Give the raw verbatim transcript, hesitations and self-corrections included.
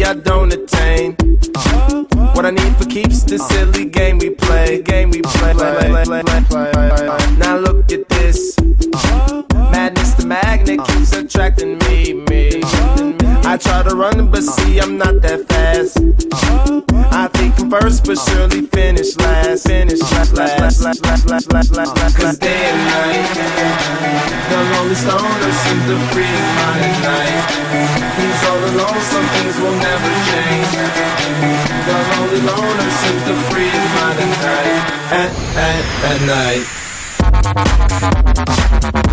I don't attain. What I need for keeps the silly game we play. Game we play. Now look at this. Madness, the magnet keeps attracting me, me. I try to run, but see I'm not that fast. I think I'm first, but surely finish last. Finish last, last, last, last, last, last, last, last. Cause day and night, the lonely stoner seems to free his mind at night. He's all alone, some things will never change. The lonely loner seems to free his mind at night. At, at, at night.